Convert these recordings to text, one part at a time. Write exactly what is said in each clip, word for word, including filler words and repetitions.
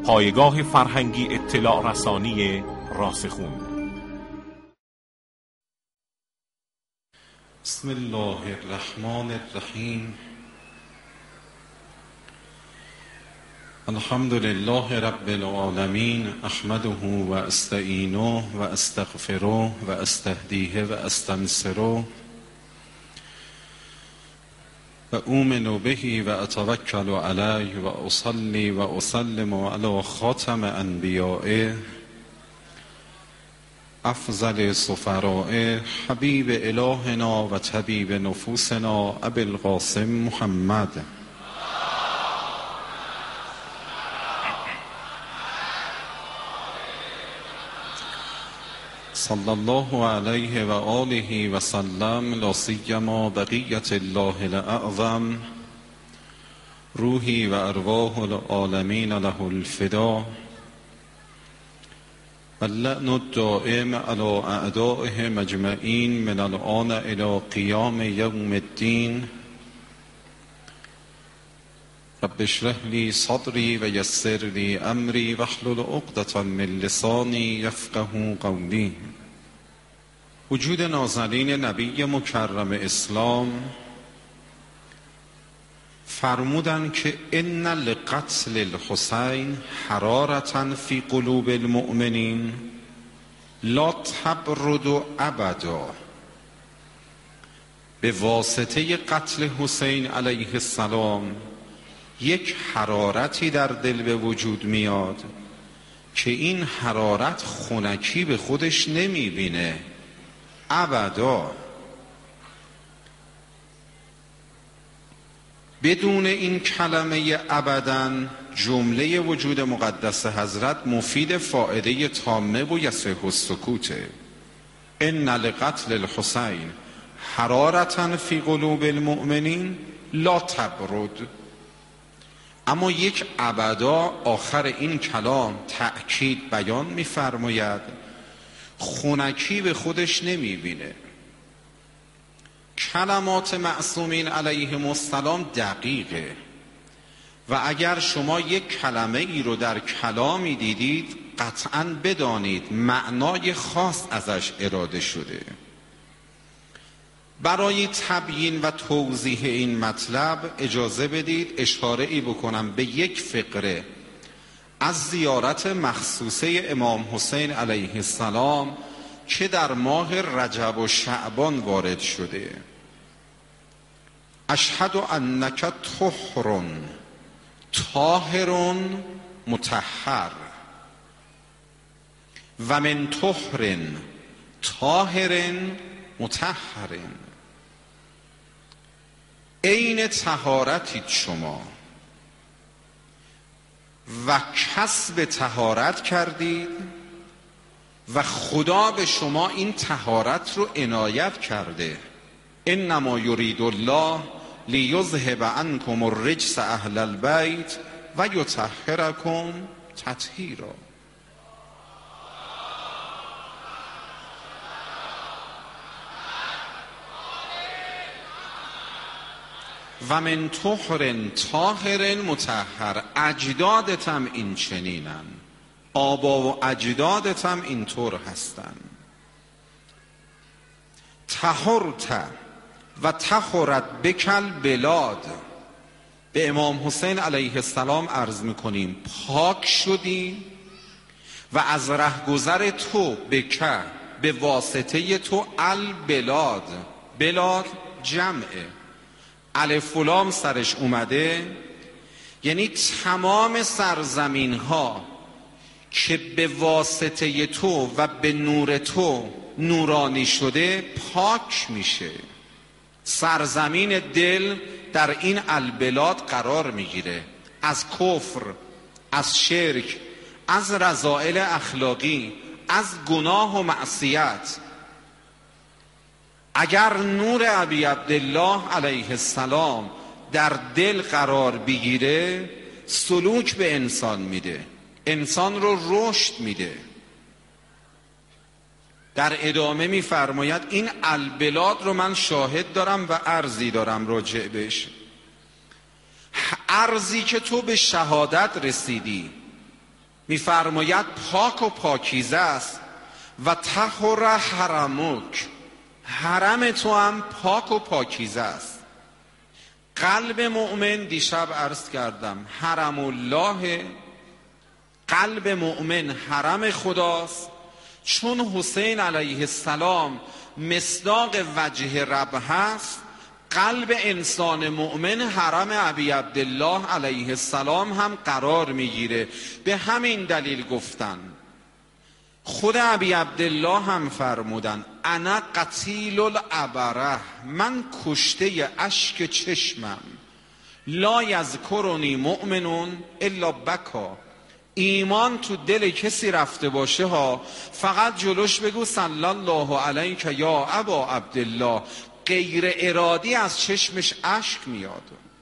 پایگاه فرهنگی اطلاع رسانی راسخون. بسم الله الرحمن الرحیم. الحمد لله رب العالمین، احمده و استعینه و استغفره و استهدیه و استنصره و اؤمن به و اتوکل علیه و اصلی و اسلم علی خاتم انبیائه افضل سفراء حبیب الهنا و طبیب نفوسنا ابی القاسم محمد صلی الله علیه و آله و سلم. لا سیما بقیت الله الاعظم روحی و ارواح العالمین له الفدا و اللعن الدائم علی اعدائه مجمعین من الآن الی قیام یوم الدین. رب اشرح لی صدری و یسر لی امری واحلل عقدة من لسانی یفقهوا قولی. وجود نازنین نبی مکرم اسلام فرمودن که ان لقتل الحسین حرارة فی قلوب المؤمنین لا تبرد ابدا. به واسطه قتل حسین علیه السلام یک حرارتی در دل به وجود میاد که این حرارت خنکی به خودش نمیبینه ابدا. بدون این کلمه ابدا جمله وجود مقدس حضرت مفید فائده تامه و یصح السکوته. ان لقتل الحسین حرارة فی قلوب المؤمنین لا تبرد. اما یک ابدا آخر این کلام تأکید بیان می‌فرماید خنکی به خودش نمی‌بینه. کلمات معصومین علیهم السلام دقیقه و اگر شما یک کلمه ای رو در کلامی دیدید قطعاً بدانید معنای خاص ازش اراده شده. برای تبیین و توضیح این مطلب اجازه بدید اشاره ای بکنم به یک فقره از زیارت مخصوصه امام حسین علیه السلام که در ماه رجب و شعبان وارد شده. اشهد انک طهر طاهر مطهر و من طهر طاهر مطهر. عین طهارتید شما و کسب طهارت کردید و خدا به شما این طهارت رو عنایت کرده. انما یرید الله لیذهب عنکم الرجس اهل البیت و یطهرکم تطهیرا. و من طهر طاهر مطهر. اجدادت هم این چنینن، آبا و اجدادت هم اینطور هستن. طهرت و طهرت بکل بلاد. به امام حسین علیه السلام عرض میکنیم پاک شدی و از رهگذر تو بکه به واسطه تو البلاد. بلاد جمعه، الف و لام سرش اومده، یعنی تمام سرزمین ها که به واسطه تو و به نور تو نورانی شده پاک میشه. سرزمین دل در این البلاد قرار میگیره، از کفر، از شرک، از رذائل اخلاقی، از گناه و معصیت. اگر نور ابی عبدالله علیه السلام در دل قرار بگیره سلوک به انسان میده، انسان رو رشد میده. در ادامه میفرماید این البلاد رو من شاهد دارم و عرضی دارم راجع بهش. عرضی که تو به شهادت رسیدی، میفرماید پاک و پاکیزه است و طهر حرمک، حرم تو هم پاک و پاکیزه است. قلب مؤمن، دیشب عرض کردم، حرم الله، قلب مؤمن حرم خداست. چون حسین علیه السلام مصداق وجه رب هست، قلب انسان مؤمن حرم ابی عبدالله علیه السلام هم قرار میگیره. به همین دلیل گفتن، خود ابی عبدالله هم فرمودن انا قتیل العبره، من کشته اشک چشمم، لا یذکرنی مؤمنون الا بکا، ایمان تو دل کسی رفته باشه ها، فقط جلوش بگو صلی الله علیک یا ابا عبدالله، غیر ارادی از چشمش اشک میاد.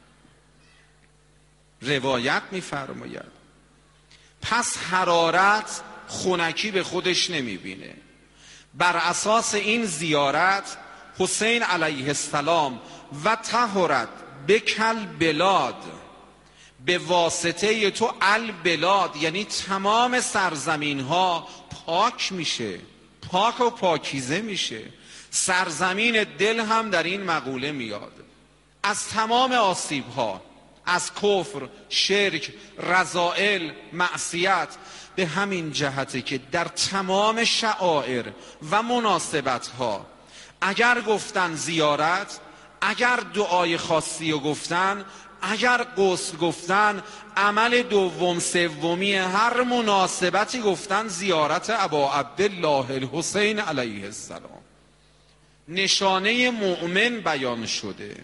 روایت میفرماید پس حرارت خنکی به خودش نمیبینه. بر اساس این زیارت حسین علیه السلام و طهرت بکل بلاد، به واسطه تو البلاد، یعنی تمام سرزمین ها پاک میشه، پاک و پاکیزه میشه. سرزمین دل هم در این مقوله میاد، از تمام آسیب ها، از کفر، شرک، رذائل، معصیت. به همین جهته که در تمام شعائر و مناسبت ها اگر گفتن زیارت، اگر دعای خاصی رو گفتن، اگر غسل گفتن، عمل دوم سومی هر مناسبتی گفتن زیارت ابا عبدالله الحسین علیه السلام. نشانه مؤمن بیان شده.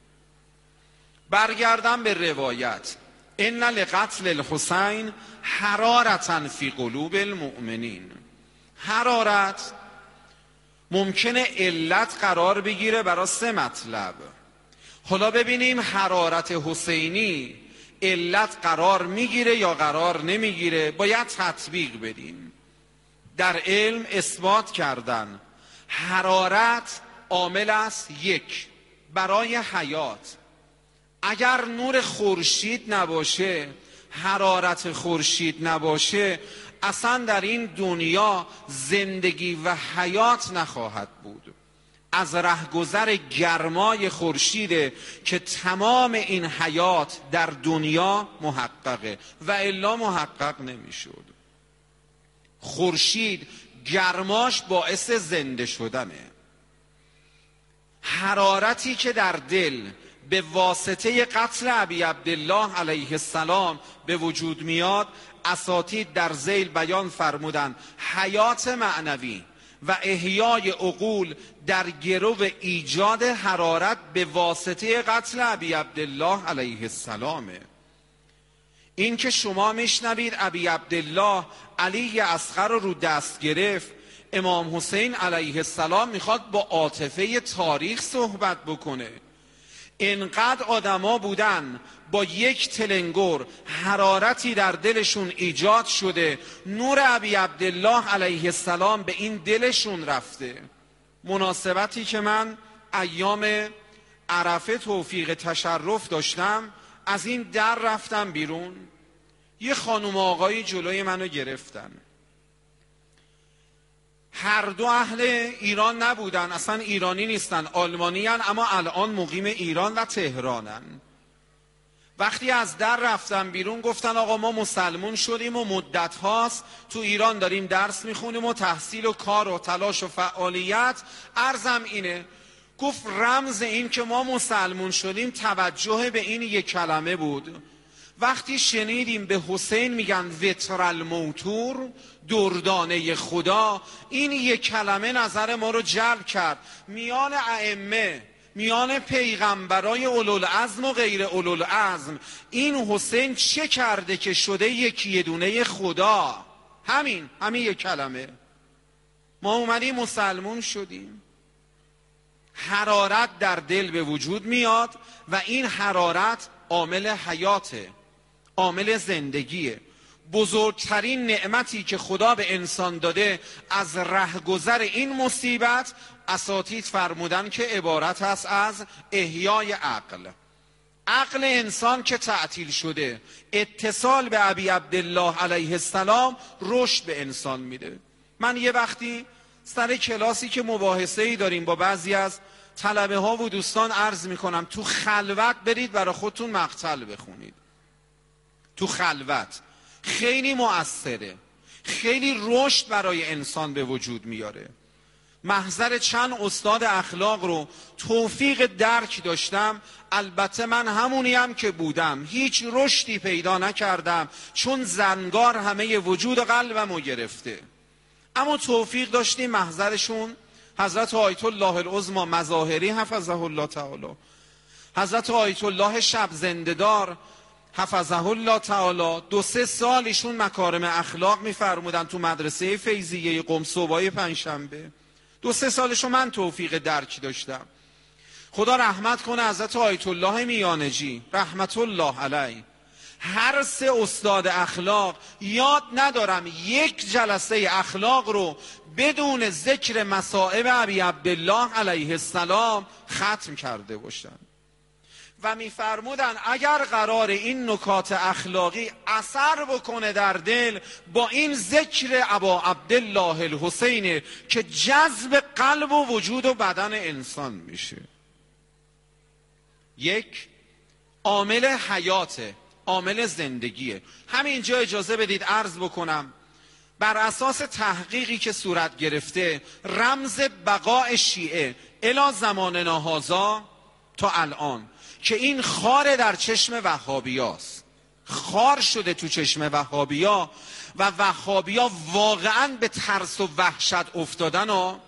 برگردم به روایت، ان لقتل الحسین حرارة فی قلوب المؤمنین. حرارت ممکنه علت قرار بگیره برای سه مطلب. حالا ببینیم حرارت حسینی علت قرار میگیره یا قرار نمیگیره، باید تطبیق بدیم. در علم اثبات کردن حرارت عامل است یک برای حیات. اگر نور خورشید نباشه، حرارت خورشید نباشه، اصلا در این دنیا زندگی و حیات نخواهد بود. از رهگذر گرمای خورشیده که تمام این حیات در دنیا محققه، و الا محقق نمیشد. خورشید گرماش باعث زنده شدنه. حرارتی که در دل به واسطه قتل ابی عبدالله علیه السلام به وجود میاد، اساتید در ذیل بیان فرمودن حیات معنوی و احیای عقول در گرو ایجاد حرارت به واسطه قتل ابی عبدالله علیه السلامه. این که شما میشنوید ابی عبدالله علی اصغر رو دست گرفت، امام حسین علیه السلام میخواد با عاطفه تاریخ صحبت بکنه. اینقدر آدما بودن با یک تلنگر حرارتی در دلشون ایجاد شده، نور ابی عبدالله علیه السلام به این دلشون رفته. مناسبتی که من ایام عرفه توفیق تشرف داشتم، از این در رفتم بیرون، یه خانم آقایی جلوی منو گرفتن. هر دو اهل ایران نبودن، اصلا ایرانی نیستن، آلمانی هن، اما الان مقیم ایران و تهرانن. وقتی از در رفتم بیرون گفتن آقا ما مسلمون شدیم و مدت هاست تو ایران داریم درس میخونیم و تحصیل و کار و تلاش و فعالیت. عرضم اینه، گفت رمز این که ما مسلمون شدیم توجه به این یک کلمه بود. وقتی شنیدیم به حسین میگن وتر الموتور، دردانه خدا، این یک کلمه نظر ما رو جلب کرد. میان ائمه، میان پیغمبرای اولوالعزم و غیر اولوالعزم، این حسین چه کرده که شده یکی دونه خدا؟ همین همین یک کلمه. ما اومدیم مسلمون شدیم. حرارت در دل به وجود میاد و این حرارت عامل حیاته، عامل زندگیه. بزرگترین نعمتی که خدا به انسان داده از رهگذر این مصیبت، اساتید فرمودن که عبارت است از احیای عقل. عقل انسان که تعطیل شده، اتصال به ابی عبدالله علیه السلام رشد به انسان میده. من یه وقتی سر کلاسی که مباحثه‌ای داریم با بعضی از طلبه ها و دوستان عرض میکنم تو خلوت برید برای خودتون مقتل بخونید. تو خلوت خیلی مؤثره، خیلی رشد برای انسان به وجود میاره. محضر چند استاد اخلاق رو توفیق درک داشتم، البته من همونیم که بودم، هیچ رشدی پیدا نکردم چون زنگار همه وجود قلبم رو گرفته. اما توفیق داشتیم محضرشون حضرت آیت الله العظمی مظاهری حفظه الله تعالی، حضرت آیت الله شب زنده‌دار حفظه الله تعالی، دو سه سال ایشون مکارم اخلاق میفرمودن تو مدرسه فیضیه قم صبحای پنجشنبه. دو سه سالشو من توفیق درک داشتم. خدا رحمت کنه حضرت آیت الله میانجی رحمت الله علیه. هر سه استاد اخلاق یاد ندارم یک جلسه اخلاق رو بدون ذکر مصائب ابی عبدالله علیه السلام ختم کرده باشن. و میفرمودن اگر قرار این نکات اخلاقی اثر بکنه در دل، با این ذکر ابا عبدالله الحسین که جذب قلب و وجود و بدن انسان میشه. یک عامل حیاته، عامل زندگیه. همینجا اجازه بدید عرض بکنم بر اساس تحقیقی که صورت گرفته، رمز بقای شیعه الی زماننا هذا تا الان که این خار در چشم وهابیاست، خار شده تو چشم وهابیا و وهابیا واقعا به ترس و وحشت افتادن و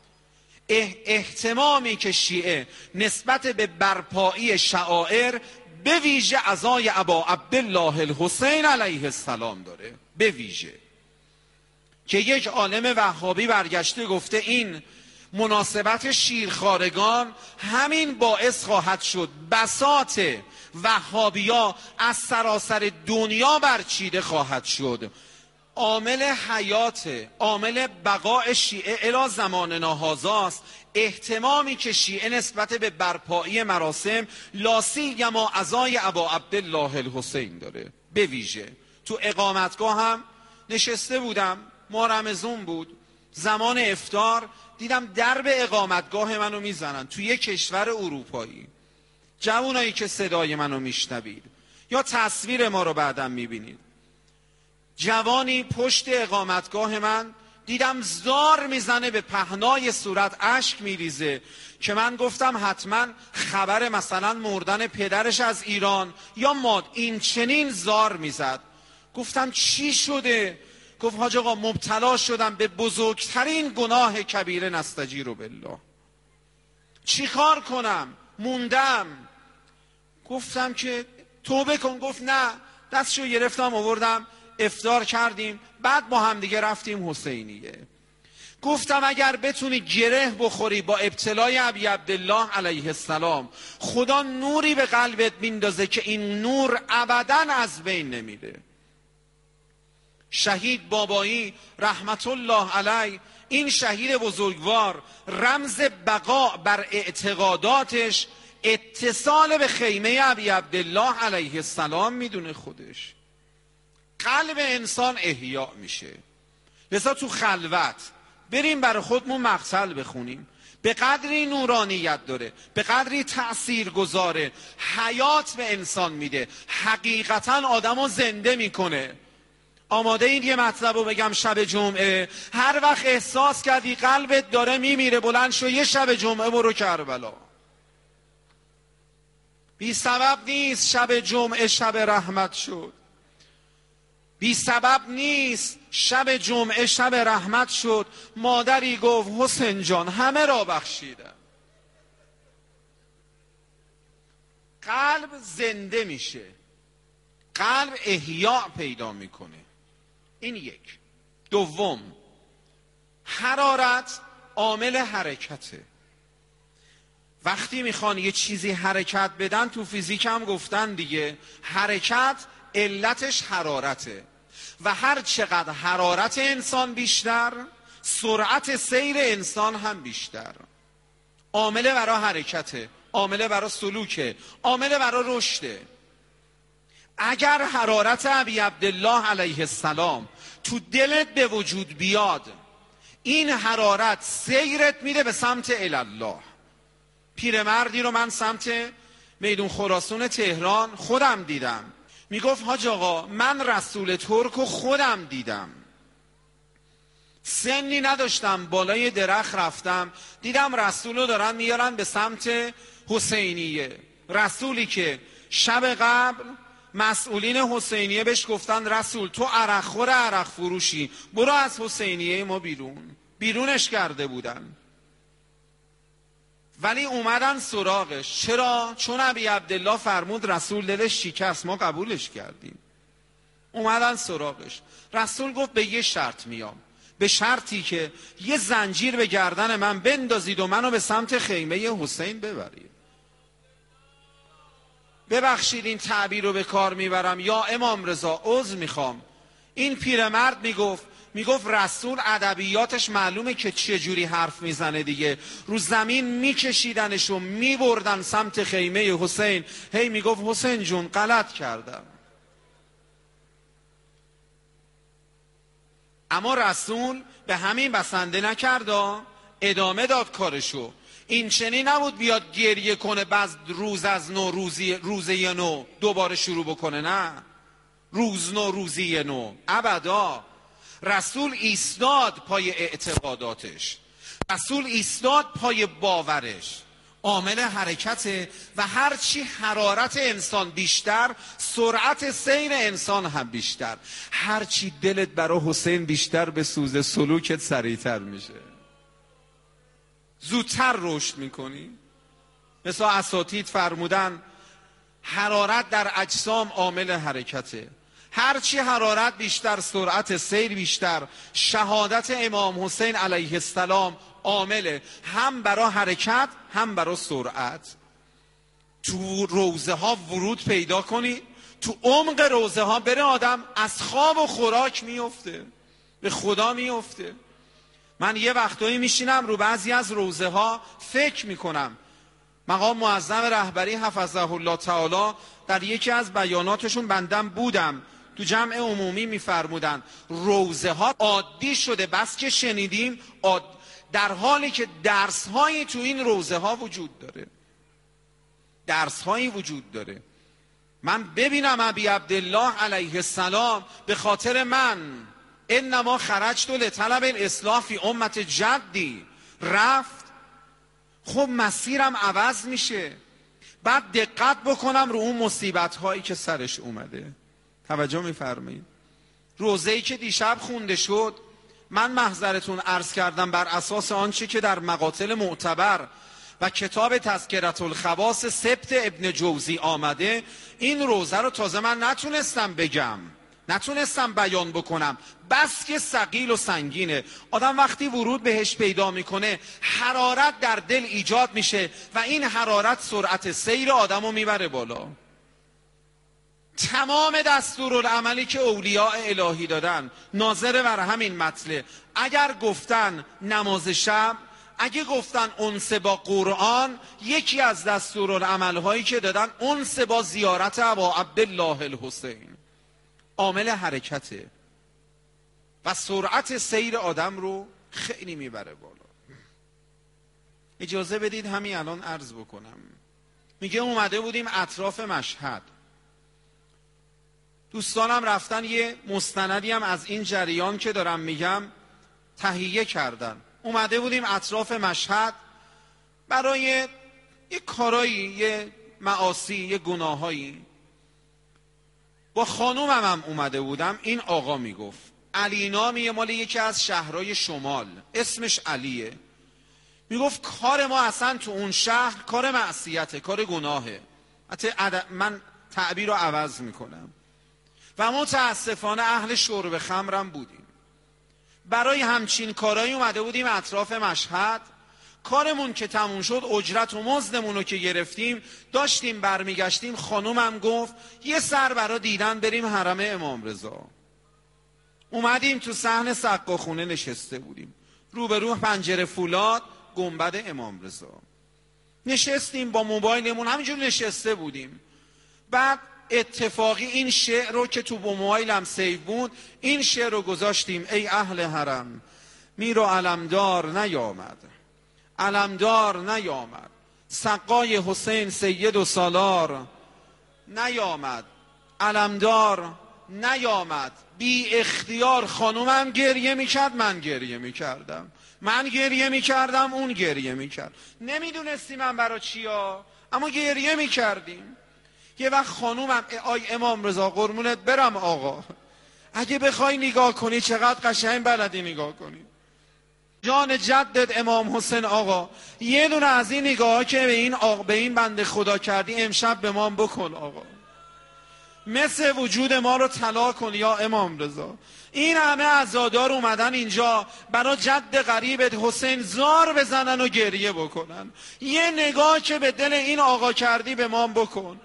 اهتمامی که شیعه نسبت به برپایی شعائر به ویژه عزای ابا عبدالله الحسین علیه السلام داره، به ویژه که یک عالم وهابی برگشته گفته این مناسبت شیرخوارگان همین باعث خواهد شد بساط وهابیا از سراسر دنیا برچیده خواهد شد. عامل حیات، عامل بقای شیعه الی زماننا هذا است اهتمامی که شیعه نسبت به برپایی مراسم لا سیما عزای ابا عبدالله الحسین داره. به ویژه تو اقامتگاه هم نشسته بودم، ما رمضان بود، زمان افطار دیدم درب اقامتگاه منو میزنن تو یک کشور اروپایی. جوانایی که صدای منو میشنوید یا تصویر ما رو بعدم میبینید، جوانی پشت اقامتگاه من دیدم زار میزنه، به پهنای صورت اشک میریزه که من گفتم حتما خبر مثلا مردن پدرش از ایران یا ماد این چنین زار میزد. گفتم چی شده؟ گفت حاج آقا مبتلا شدم به بزرگترین گناه کبیره نستجیر بالله، چی کار کنم؟ موندم. گفتم که توبه کن. گفت نه. دستشو گرفتم آوردم افطار کردیم، بعد با هم دیگه رفتیم حسینیه. گفتم اگر بتونی گره بخوری با ابتلای ابی عبدالله علیه السلام، خدا نوری به قلبت میندازه که این نور ابداً از بین نمیره. شهید بابایی رحمت الله علیه، این شهید بزرگوار، رمز بقا بر اعتقاداتش اتصال به خیمه ابی عبدالله علیه السلام میدونه خودش. قلب انسان احیا میشه. لذا تو خلوت بریم برای خودمون مقتل بخونیم. به قدری نورانیت داره، به قدری تأثیر گذاره، حیات به انسان میده، حقیقتا آدمو زنده میکنه. آماده این یه مطلب رو بگم شب جمعه، هر وقت احساس کردی قلبت داره میمیره، بلند شو یه شب جمعه برو کربلا. بی سبب نیست شب جمعه شب رحمت شد، بی سبب نیست شب جمعه شب رحمت شد. مادری گفت حسین جان همه را بخشیدم. قلب زنده میشه، قلب احیا پیدا میکنه. این یک. دوم، حرارت عامل حرکته. وقتی میخوان یه چیزی حرکت بدن، تو فیزیک هم گفتن دیگه، حرکت علتش حرارته و هر چقدر حرارت انسان بیشتر، سرعت سیر انسان هم بیشتر. عامل برای حرکته. عامل برای سلوکه، عامل برای رشده. اگر حرارت ابی عبدالله علیه السلام تو دلت به وجود بیاد، این حرارت سیرت میده به سمت الله. پیرمردی رو من سمت میدون خراسان تهران خودم دیدم، میگفت حاج آقا من رسول ترک رو خودم دیدم، سنی نداشتم، بالای درخت رفتم دیدم رسول رو دارن میارن به سمت حسینیه، رسولی که شب قبل مسئولین حسینیه بهش گفتن رسول تو عرق خور عرق فروشی، برو از حسینیه ما بیرون، بیرونش کرده بودن، ولی اومدن سراغش. چرا؟ چون ابی عبدالله فرمود رسول دلش شکست، ما قبولش کردیم. اومدن سراغش، رسول گفت به یه شرط میام، به شرطی که یه زنجیر به گردن من بندازید و منو به سمت خیمه حسین ببرید. ببخشید این تعبیر رو به کار میبرم یا امام رضا، عذر میخوام. این پیرمرد میگفت میگفت رسول ادبیاتش معلومه که چه جوری حرف میزنه دیگه، رو زمین میکشیدنش و میبردن سمت خیمه حسین، هی میگفت حسین جون غلط کردم. اما رسول به همین بسنده نکرد، ادامه داد کارشو. این چنین نبود بیاد گریه کنه بعد روز از نو روزی روزی نو دوباره شروع بکنه، نه، روز نو روزی نو، ابدا. رسول ایستاد پای اعتقاداتش، رسول ایستاد پای باورش، عامل حرکته و هرچی حرارت انسان بیشتر، سرعت سیر انسان هم بیشتر. هرچی دلت برای حسین بیشتر به سوزه، سلوکت سریعتر میشه، زودتر رشد میکنی. مثلا اساتید فرمودن حرارت در اجسام عامل حرکته، هرچی حرارت بیشتر، سرعت سیر بیشتر. شهادت امام حسین علیه السلام عامله هم برای حرکت هم برای سرعت. تو روزه ها ورود پیدا کنی، تو عمق روزه ها بره آدم از خواب و خوراک میفته، به خدا میفته. من یه وقتایی میشینم رو بعضی از روزه ها فکر میکنم. مقام معظم رهبری حفظه الله تعالی در یکی از بیاناتشون بندم بودم، تو جمع عمومی میفرمودن روزه ها عادی شده، بس که شنیدیم عاد... در حالی که درس هایی تو این روزه ها وجود داره، درس هایی وجود داره. من ببینم ابی عبدالله علیه السلام به خاطر من انما خرجت لطلب الاصلاح فی امت جدی رفت، خب مسیرم عوض میشه. بعد دقت بکنم رو اون مصیبت هایی که سرش اومده. توجه میفرمایید؟ روزه‌ای که دیشب خونده شد، من محضرتون عرض کردم بر اساس آنچه که در مقاتل معتبر و کتاب تذکرة الخواص سبت ابن جوزی آمده، این روزه رو تازه من نتونستم بگم، نتونستم بیان بکنم، بس که ثقیل و سنگینه. آدم وقتی ورود بهش پیدا میکنه حرارت در دل ایجاد میشه و این حرارت سرعت سیر آدم رو میبره بالا. تمام دستورالعملی که اولیاء الهی دادن ناظر بر همین مطلب. اگر گفتن نماز شب، اگه گفتن انس با قرآن، یکی از دستورالعمل هایی که دادن انس با زیارت ابا عبدالله الحسین. عامل حرکته و سرعت سیر آدم رو خیلی میبره بالا. اجازه بدید همین الان عرض بکنم. میگه اومده بودیم اطراف مشهد، دوستانم رفتن یه مستندی هم از این جریان که دارم میگم تهیه کردن. اومده بودیم اطراف مشهد برای یه کارایی، یه معاصی، یه گناهایی. با خانومم هم اومده بودم. این آقا میگفت علی نامیه، مال یکی از شهرهای شمال، اسمش علیه. میگفت کار ما اصلا تو اون شهر کار معصیته، کار گناهه. حتی من تعبیر رو عوض میکنم و متاسفانه اهل شرب خمرم بودیم. برای همچین کارایی اومده بودیم اطراف مشهد. کارمون که تموم شد، اجرت و مزدمون رو که گرفتیم، داشتیم برمیگشتیم، خانومم گفت یه سر برا دیدن بریم حرم امام رضا. اومدیم تو صحن سقاخونه نشسته بودیم، روبرو پنجره فولاد گنبد امام رضا. نشستیم با موبایلمون همینجور نشسته بودیم. بعد اتفاقی این شعر رو که تو با موبایلم سیو بود، این شعر رو گذاشتیم: ای اهل حرم میرو علمدار نیامد، علمدار نیامد، سقای حسین سید و سالار نیامد، علمدار نیامد. بی اختیار خانومم گریه میکرد، من گریه میکردم، من گریه میکردم، اون گریه میکرد. نمیدونستیم من برای چیا، اما گریه میکردیم. یه وقت خانومم: آی امام رضا قربونت برم آقا، اگه بخوای نگاه کنی چقدر قشنگ بلدی نگاه کنی، جان جدت امام حسین آقا، یه دونه از این نگاه که به این آقا به این بنده خدا کردی امشب به ما بکن آقا، مثل وجود ما رو طلا کن یا امام رضا. این همه عزادار اومدن اینجا برای جد غریبت حسین زار بزنن و گریه بکنن، یه نگاه که به دل این آقا کردی به ما بکن.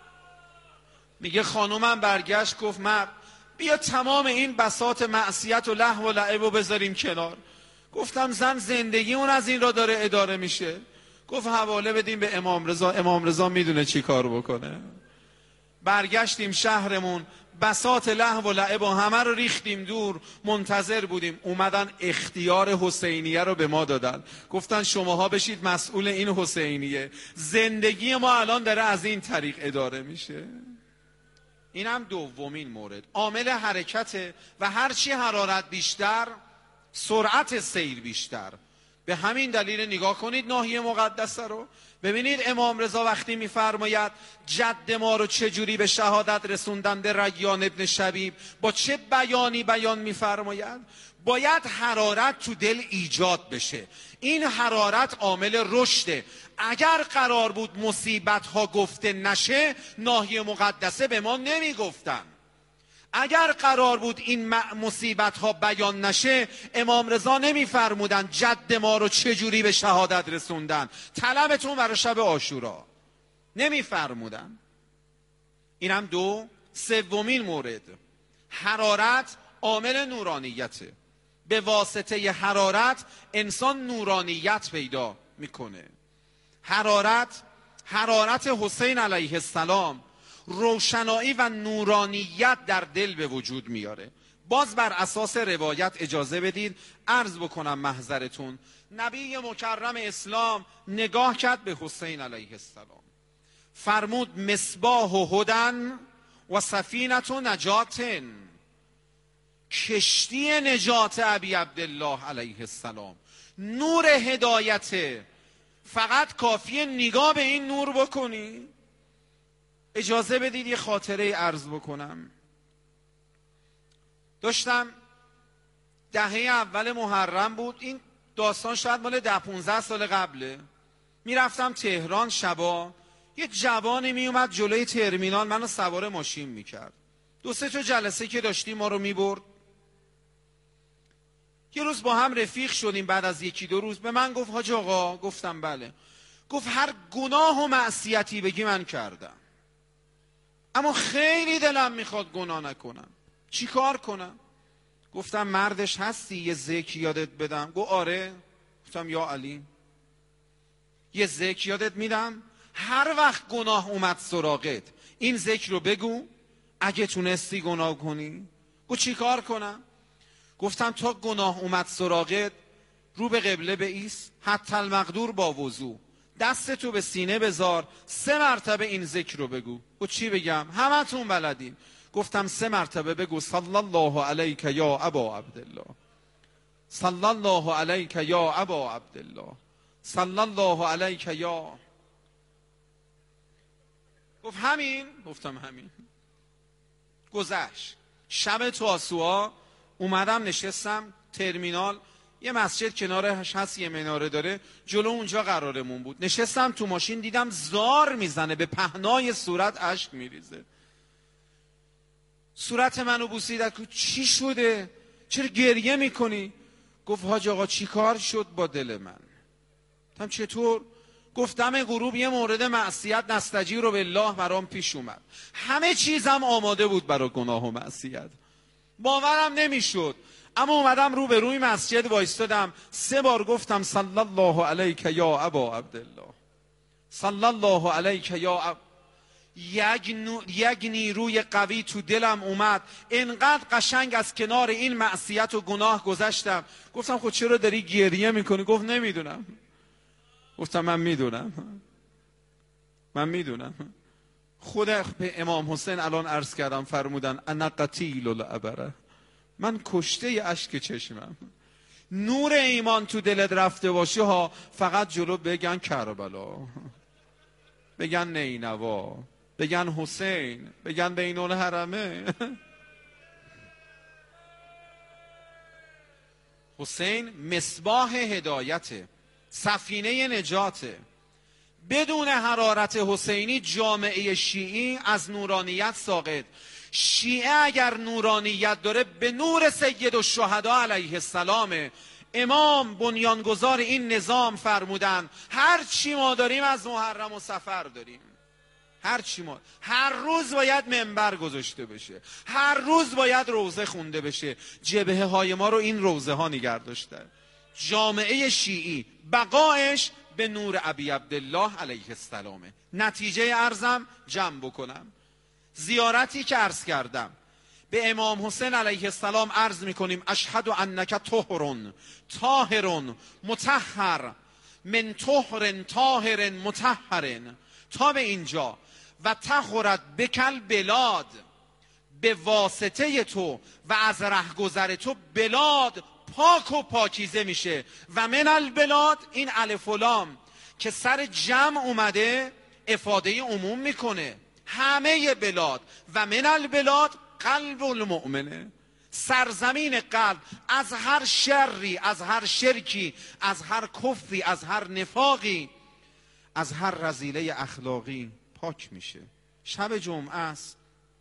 میگه خانومم برگشت گفت: مرد بیا تمام این بساط معصیت و لهو و لعب رو بذاریم کنار. گفتم زن زندگی اون از این را داره اداره میشه. گفت حواله بدیم به امام رضا، امام رضا میدونه چی کار بکنه. برگشتیم شهرمون، بساط لهو و لعب و همه رو ریختیم دور، منتظر بودیم. اومدن اختیار حسینیه رو به ما دادن، گفتن شماها بشید مسئول این حسینیه. زندگی ما الان داره از این طریق اداره میشه. این هم دومین مورد، عامل حرکت و هرچی حرارت بیشتر سرعت سیر بیشتر. به همین دلیل نگاه کنید ناحیه مقدسه رو، ببینید امام رضا وقتی میفرماید جد ما رو چجوری به شهادت رسوندن به ریان ابن شبیب، با چه بیانی بیان میفرماید؟ باید حرارت تو دل ایجاد بشه. این حرارت عامل رشده. اگر قرار بود مصیبت ها گفته نشه ناحیه مقدسه به ما نمی گفتن. اگر قرار بود این مصیبت ها بیان نشه امام رضا نمی فرمودن جد ما رو چجوری به شهادت رسوندن، طلبتون برای شب عاشورا، نمی فرمودن. این هم دو. سومین مورد، حرارت عامل نورانیته. به واسطه حرارت انسان نورانیت پیدا میکنه. حرارت حرارت حسین علیه السلام روشنایی و نورانیت در دل به وجود میاره. باز بر اساس روایت اجازه بدید عرض بکنم محضرتون، نبی مکرم اسلام نگاه کرد به حسین علیه السلام، فرمود مصباح و هدن و سفینت و نجاتن، کشتی نجات ابی عبدالله علیه السلام، نور هدایت. فقط کافیه نگاه به این نور بکنی. اجازه بدید یه خاطره عرض بکنم. داشتم دهه اول محرم بود، این داستان شاید مال ده پونزده سال قبله. میرفتم تهران شبا، یه جوانی میومد جلوی ترمینال منو سوار ماشین میکرد. دو سه تا جلسه که داشتیم ما رو میبرد. یه روز با هم رفیق شدیم، بعد از یکی دو روز به من گفت حاج آقا. گفتم بله. گفت هر گناه و معصیتی بگی من کردم، اما خیلی دلم میخواد گناه نکنم، چی کار کنم؟ گفتم مردش هستی یه ذکر یادت بدم؟ گفت آره. گفتم یا علی یه ذکر یادت میدم، هر وقت گناه اومد سراغت این ذکر رو بگو، اگه تونستی گناه کنی. گفت چی کار کنم؟ گفتم تا گناه اومد سراغت رو به قبله بایست، حتی المقدور با وضو، دستتو به سینه بذار، سه مرتبه این ذکر رو بگو. گفت چی بگم؟ همتون بلدین. گفتم سه مرتبه بگو صلی الله علیک یا ابا عبدالله، صلی الله علیک یا ابا عبدالله، صلی الله علیک یا. گفت همین؟ گفتم همین. گذشت. شب تاسوعا اومدم نشستم ترمینال، یه مسجد کنارش هست یه مناره داره، جلو اونجا قرارمون بود. نشستم تو ماشین دیدم زار میزنه، به پهنای صورت اشک میریزه. صورت منو بوسید. چی شده؟ چرا گریه میکنی؟ گفت حاج آقا چی کار شد با دل من؟ گفتم چطور؟ گفتم غروب یه مورد معصیت نستجیر بالله برام پیش اومد، همه چیزم آماده بود برای گناه و معصیت، باورم نمیشد، اما اومدم رو به روی مسجد وایستادم، سه بار گفتم صلی الله علیک یا ابا عبدالله، صلی الله علیک یا اب... یک, نو... یک نیروی قوی تو دلم اومد، اینقدر قشنگ از کنار این معصیت و گناه گذشتم. گفتم خود چرا داری گریه میکنی؟ گفت نمیدونم. گفتم من میدونم، من میدونم. خود به امام حسین الان عرض کردم، فرمودن انا قتیل العبره، من کشته اشک چشمم. نور ایمان تو دلت رفته باشه ها، فقط جلو بگن کربلا، بگن نینوا، بگن حسین، بگن بین الحرمه. حسین مصباح هدایته، سفینه نجاته. بدون حرارت حسینی جامعه شیعی از نورانیت ساقط. شیعه اگر نورانیت داره به نور سید الشهدا علیه السلام. امام بنیانگذار این نظام فرمودن هر چی ما داریم از محرم و صفر داریم. هر چی ما، هر روز باید منبر گذاشته بشه، هر روز باید روزه خونده بشه. جبهه های ما رو این روزه ها نگه داشتن. جامعه شیعی بقایش به نور ابی عبدالله علیه السلامه. نتیجه عرضم جمع بکنم، زیارتی که عرض کردم به امام حسین علیه السلام عرض میکنیم اشهد انک طهر طاهر مطهر من طهر طاهر مطهر، تا به اینجا. و طهرت بکل بلاد، به واسطه تو و از رهگذر تو بلاد پاک و پاکیزه میشه. و من البلاد، این الف و لام که سر جمع اومده افاده عموم میکنه، همه بلاد. و من البلاد قلب المؤمنه، سرزمین قلب از هر شری، از هر شرکی، از هر کفری، از هر نفاقی، از هر رذیله اخلاقی پاک میشه. شب جمعه است،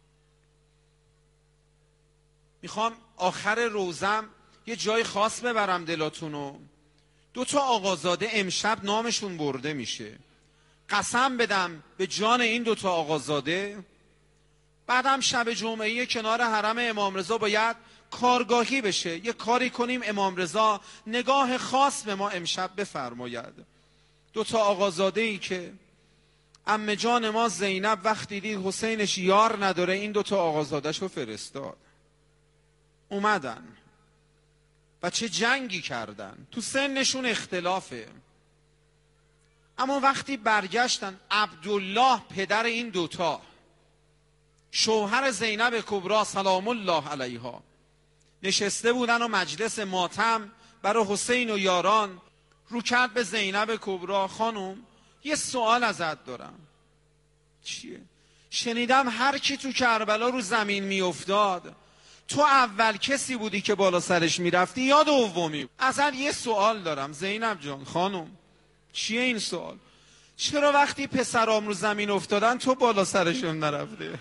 میخوام آخر روزم یه جای خاص ببرم دلاتونو. دو تا آقازاده امشب نامشون برده میشه. قسم بدم به جان این دو تا آقازاده، بعدم شب جمعه کنار حرم امام رضا باید کارگاهی بشه، یه کاری کنیم امام رضا نگاه خاص به ما امشب بفرماید. دو تا آقازاده ای که عمه جان ما زینب وقتی دید حسینش یار نداره، این دو تا آقازاده‌شو فرستاد. اومدن و چه جنگی کردن. تو سنشون اختلافه، اما وقتی برگشتن عبدالله پدر این دوتا، شوهر زینب کبرا سلام الله علیها، نشسته بودن و مجلس ماتم برای حسین و یاران. رو کرد به زینب کبرا، خانم یه سوال ازت دارم. چیه؟ شنیدم هر کی تو کربلا رو زمین می افتاد تو اول کسی بودی که بالا سرش می رفتی یا دومی؟ ازت یه سوال دارم زینب جان. خانم چیه این سوال؟ چرا وقتی پسرام رو زمین افتادن تو بالا سرشون نرفتی؟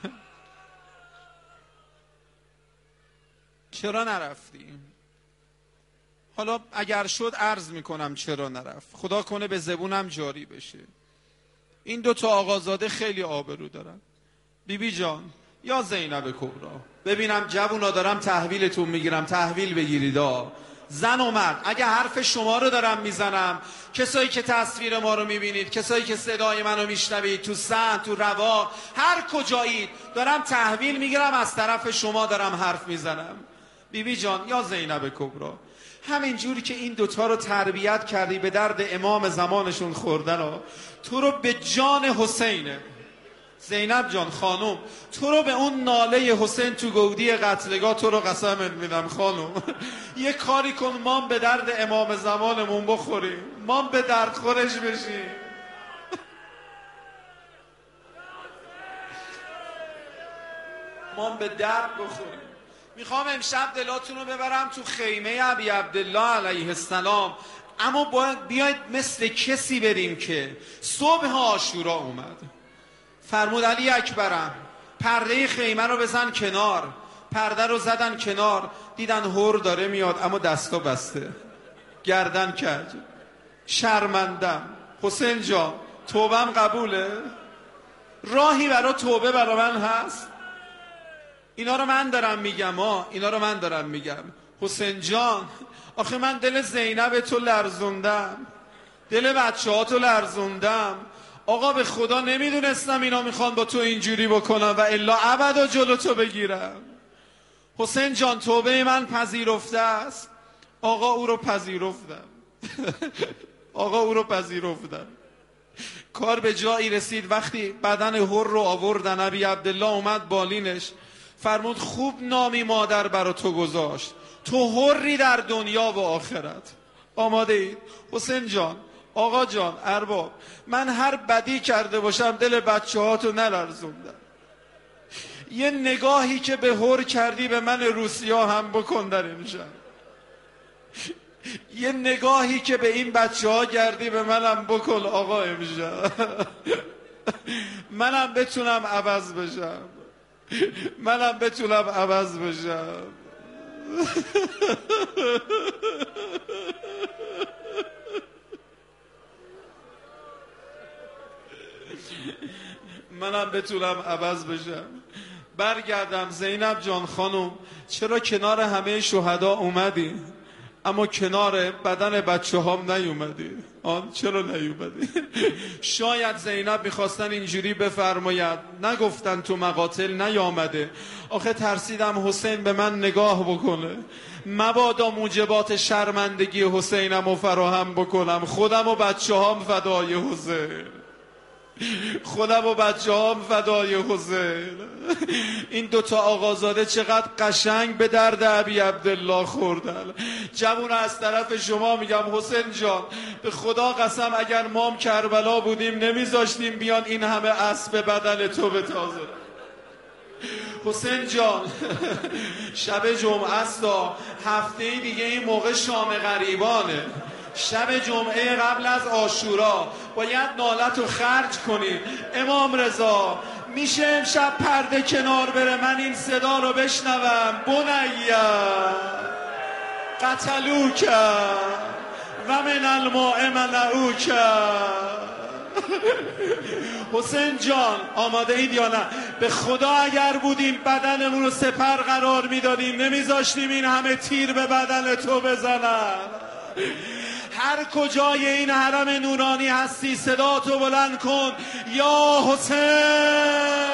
چرا نرفتی؟ حالا اگر شد عرض میکنم چرا نرفت، خدا کنه به زبونم جاری بشه. این دو تا آقازاده خیلی آبرو دارن. بی بی جان یا زینب کبرا، ببینم جوونا دارم تحویلتون میگیرم، تحویل بگیریدا. زن و مرد، اگه حرف شما رو دارم میزنم، کسایی که تصویر ما رو میبینید، کسایی که صدای منو میشنوید، تو سن، تو روا، هر کجایید، دارم تحویل میگیرم، از طرف شما دارم حرف میزنم. بی بی جان یا زینب کبرا، همین جوری که این دوتا رو تربیت کردی به درد امام زمانشون خوردن و تو رو به جان حسینه. زینب جان خانم، تو رو به اون ناله حسین تو گودی قتلگاه تو رو قسمت میدم خانم. یه کاری کن ما به درد امام زمانمون بخوریم، ما به درد خورش بشیم. ما به درد بخوریم. میخوام امشب دلاتون رو ببرم تو خیمه ابی عبدالله علیه السلام، اما باید بیاید مثل کسی بریم که صبح عاشورا اومد. فرمود علی اکبرم پرده خیمه رو بزن کنار. پرده رو زدن کنار، دیدن هور داره میاد اما دستا بسته. گردن کج، شرمندم. حسین جان توبم قبوله؟ راهی برای توبه برای من هست؟ اینا رو من دارم میگم ها، اینا رو من دارم میگم. حسین جان آخه من دل زینب تو لرزوندم، دل بچه ها تو لرزوندم. آقا به خدا نمیدونستم اینا میخوان با تو اینجوری بکنم و الا ابدا جلو تو بگیرم. حسین جان توبه من پذیرفته است. آقا او رو پذیرفتم. آقا او رو پذیرفتم. کار به جایی رسید وقتی بدن حر رو آوردن، ابی عبدالله اومد بالینش فرمود خوب نامی مادر برا تو گذاشت، تو حری در دنیا و آخرت. آماده اید؟ حسین جان، آقا جان، ارباب، من هر بدی کرده باشم دل بچه هاتو نلرزوندم. یه نگاهی که به حر کردی به من روسیا هم بکن در امشب. یه نگاهی که به این بچه ها کردی به منم بکن آقا امشب. منم بتونم عوض بشم. منم بتونم عوض بشم. منم بتونم عوض بشم. برگردم زینب جان خانم، چرا کنار همه شهدا اومدی اما کنار بدن بچه هام نیومدی؟ آن چرا نیومدی؟ شاید زینب میخواستن اینجوری بفرماید، نگفتن تو مقاتل نیامده. آخه ترسیدم حسین به من نگاه بکنه، مبادا موجبات شرمندگی حسینم رو فراهم بکنم. خودم و بچه هام فدای حسین، خودم و بچه هام فدای حسین. این دوتا آقازاده چقدر قشنگ به درد ابی عبدالله خوردن. جوون از طرف شما میگم حسین جان به خدا قسم اگر مام کربلا بودیم نمیذاشتیم بیان این همه اسب بدن تو به تازه. حسین جان شب جمعه است، هفته دیگه این موقع شام غریبانه، شب جمعه قبل از عاشورا، باید نالت رو خرج کنی. امام رضا میشه امشب پرده کنار بره من این صدا رو بشنوم؟ بنیا قتلوک و من الماء منعوک. حسین جان آماده اید یا نه؟ به خدا اگر بودیم بدنمون رو سپر قرار میدادیم، نمیذاشتیم این همه تیر به بدن تو بزنن. هر کجای این حرم نورانی هستی صدا تو بلند کن یا حسین.